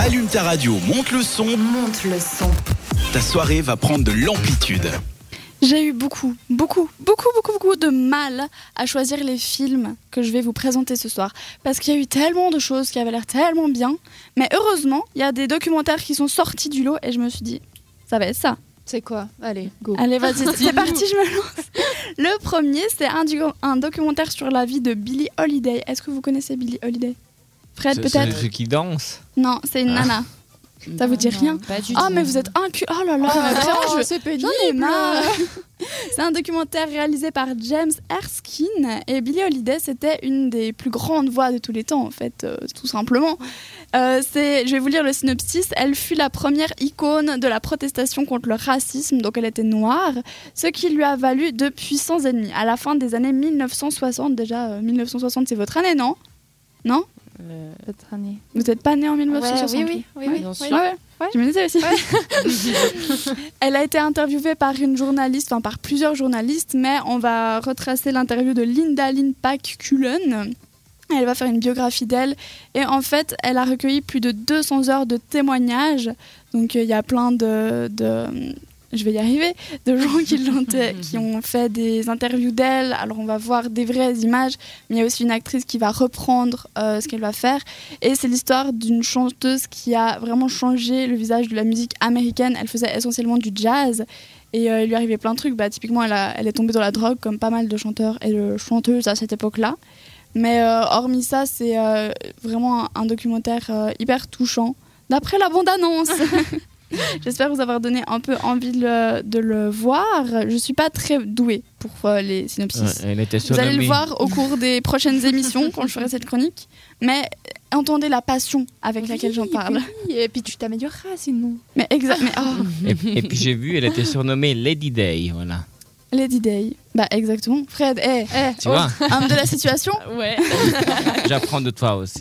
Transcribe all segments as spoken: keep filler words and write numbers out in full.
Allume ta radio, monte le son. Monte le son. Ta soirée va prendre de l'amplitude. J'ai eu beaucoup, beaucoup, beaucoup, beaucoup, beaucoup de mal à choisir les films que je vais vous présenter ce soir. Parce qu'il y a eu tellement de choses qui avaient l'air tellement bien. Mais heureusement, il y a des documentaires qui sont sortis du lot et je me suis dit, ça va être ça. C'est quoi ? Allez, go. Allez, vas-y, c'est parti, je me lance. Le premier, c'est un, du- un documentaire sur la vie de Billie Holiday. Est-ce que vous connaissez Billie Holiday ? Fred, C'est- peut-être ? C'est ceux qui dansent. Non, c'est une Ah. nana. Ça vous dit rien ? Pas du Ah, tout. mais vous êtes incu... Oh là là, Oh, vraiment, je- c'est pénible. J'en ai marre. C'est un documentaire réalisé par James Erskine et Billie Holiday, c'était une des plus grandes voix de tous les temps en fait, euh, tout simplement. Euh, c'est, je vais vous lire le synopsis. Elle fut la première icône de la protestation contre le racisme, donc elle était noire, ce qui lui a valu de puissants ennemis. À la fin des années mille neuf cent soixante, déjà euh, mille neuf cent soixante c'est votre année, non ? Non ? Euh, Votre année. Vous n'êtes pas né en mille neuf cent soixante ? oui, oui, oui, oui, bien oui. sûr. Ouais, ouais. Ouais. Je me disais aussi. Elle a été interviewée par une journaliste, enfin par plusieurs journalistes, mais on va retracer l'interview de Linda Lynn Pack Cullen. Elle va faire une biographie d'elle et en fait, elle a recueilli plus de deux cents heures de témoignages. Donc il euh, y a plein de, de, je vais y arriver, de gens qui, l'ont t- qui ont fait des interviews d'elle. Alors on va voir des vraies images, mais il y a aussi une actrice qui va reprendre euh, ce qu'elle va faire. Et c'est l'histoire d'une chanteuse qui a vraiment changé le visage de la musique américaine. Elle faisait essentiellement du jazz. Et euh, il lui arrivait plein de trucs. Bah, typiquement, elle, a, elle est tombée dans la drogue, comme pas mal de chanteurs et de chanteuses à cette époque-là. Mais euh, hormis ça, c'est euh, vraiment un, un documentaire euh, hyper touchant. D'après la bande-annonce. J'espère vous avoir donné un peu envie de le, de le voir. Je ne suis pas très douée pour euh, les synopsis. Ouais, elle était Vous allez le surnommée. voir au cours des prochaines émissions quand je ferai cette chronique. Mais entendez la passion avec laquelle j'en parle. Oui, et puis tu t'amélioreras sinon. Mais exact. Mais, oh, Et, et puis j'ai vu, elle était surnommée Lady Day, voilà. Lady Day. Bah exactement. Fred, hey, Eh, Tu vois, homme de la situation. ouais. j'apprends de toi aussi.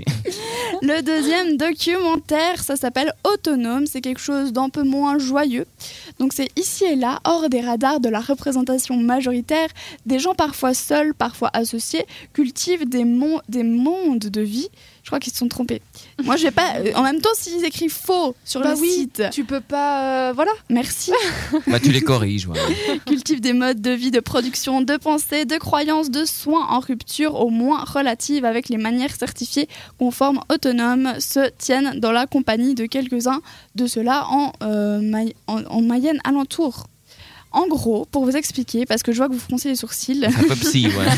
Le deuxième documentaire, ça s'appelle Autonome. C'est quelque chose d'un peu moins joyeux. Donc c'est ici et là, hors des radars de la représentation majoritaire, des gens parfois seuls, parfois associés, cultivent des, mon- des mondes de vie. Je crois qu'ils se sont trompés. Moi, je vais pas. euh, En même temps, s'ils écrivent faux sur Bah le oui, site, tu peux pas. euh, voilà. merci. Bah tu les corriges, voilà. Cultivent des modes de vie, de production, de pensée, de croyances, de soins en rupture au moins relative avec les manières certifiées conformes autonomes se tiennent dans la compagnie de quelques-uns de ceux-là en, euh, Maye- en, en Mayenne alentour. En gros, pour vous expliquer, parce que je vois que vous froncez les sourcils, Un peu psy, ouais.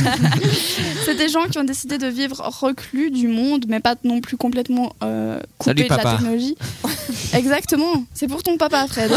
c'est des gens qui ont décidé de vivre reclus du monde, mais pas non plus complètement euh, coupés Salut, de la papa. technologie. Exactement, c'est pour ton papa, Fred.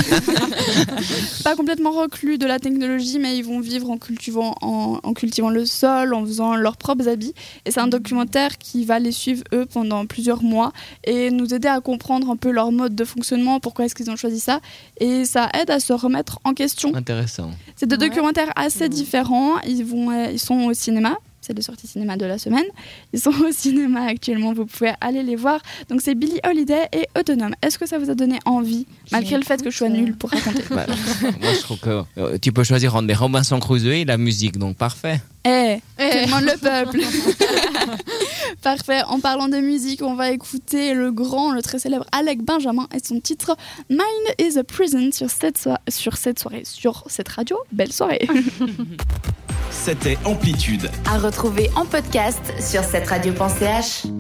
Pas complètement reclus de la technologie, mais ils vont vivre en cultivant, en, en cultivant le sol, en faisant leurs propres habits. Et c'est un documentaire qui va les suivre, eux, pendant plusieurs mois et nous aider à comprendre un peu leur mode de fonctionnement, pourquoi est-ce qu'ils ont choisi ça. Et ça aide à se remettre en question. Intéressant. C'est deux Ouais. documentaires assez différents. Ils, vont, euh, ils sont au cinéma. C'est les sorties cinéma de la semaine. Ils sont au cinéma actuellement. Vous pouvez aller les voir. Donc, c'est Billie Holiday et Autonome. Est-ce que ça vous a donné envie, malgré le fait que je sois nulle pour raconter? Bah, moi, je trouve que euh, tu peux choisir entre les Robinson Crusoe et la musique, donc parfait. Eh, Eh. tout demande le peuple. Parfait. En parlant de musique, on va écouter le grand, le très célèbre Alec Benjamin et son titre Mind is a Prison sur cette, so- sur cette soirée, sur cette radio. Belle soirée. C'était Amplitude. À retrouver en podcast sur cette radio point c h.